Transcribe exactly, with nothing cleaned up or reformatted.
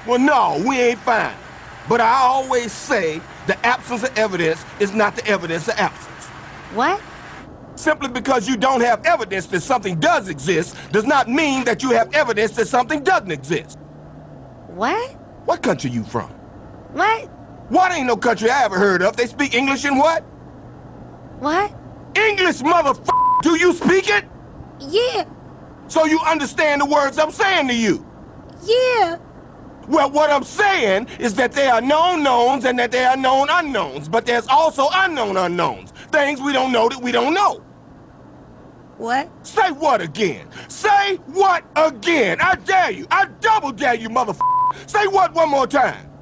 Well, no, we ain't fine. But I always say the absence of evidence is not the evidence of absence. What? Simply because you don't have evidence that something does exist does not mean that you have evidence that something doesn't exist. What? What country you from? What? What ain't no country I ever heard of. They speak English in what? What? English, motherfucker! Do you speak it? Yeah. So you understand the words I'm saying to you? Yeah. Well, what I'm saying is that there are known knowns and that there are known unknowns, but there's also unknown unknowns. Things we don't know that we don't know. What? Say what again? Say what again? I dare you. I double dare you, motherfucker. Say what one more time.